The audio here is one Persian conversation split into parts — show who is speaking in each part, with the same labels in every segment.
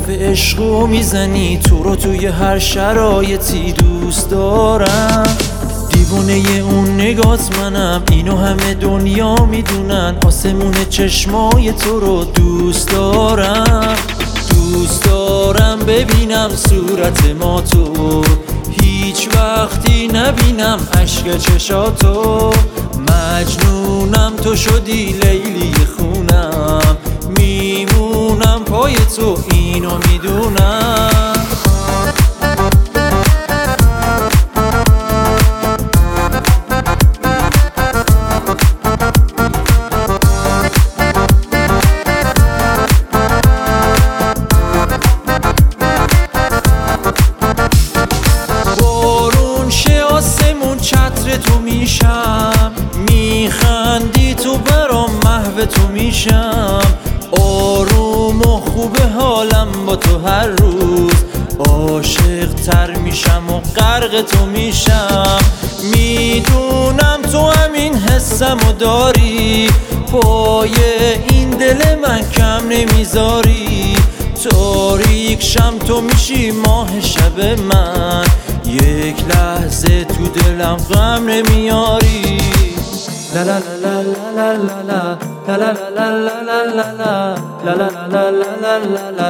Speaker 1: حرف عشقو میزنی، تو رو توی هر شرایطی دوست دارم. دیوونه اون نگات منم، اینو همه دنیا میدونن. آسمون چشمای تو رو دوست دارم. دوست دارم ببینم صورت ما تو، هیچ وقتی نبینم اشک چشاتو. مجنونم تو شدی لیلی خونم، میمونم پای تو اینو میدونم. چتر تو میشم، میخندی تو برام محو تو میشم. آروم و خوبه حالم با تو هر روز، عاشق تر میشم و غرق تو میشم. میدونم تو همین حسمو داری، پای این دل من کم نمیذاری. تاریک شم تو میشی ماه شب من، یک لحظه تو دلم غم نمیاری. لا لا لا لا لا لا لا لا لا لا لا لا لا لا لا لا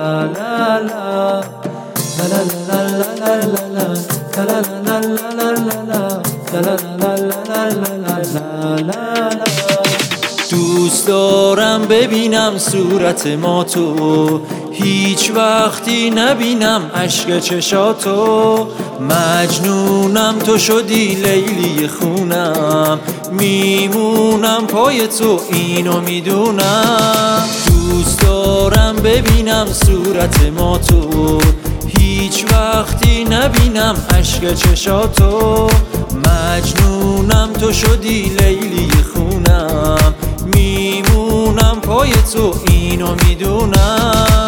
Speaker 1: لا لا. دوست دارم ببینم صورت ما تو، هیچ وقتی نبینم اشک چشاتو. مجنونم تو شدی لیلی خونم، میمونم پای تو اینو میدونم. دوست دارم ببینم صورت ما تو، هیچ وقتی نبینم اشک چشاتو. مجنونم تو شدی لیلی خونم، میمونم پای تو اینو میدونم.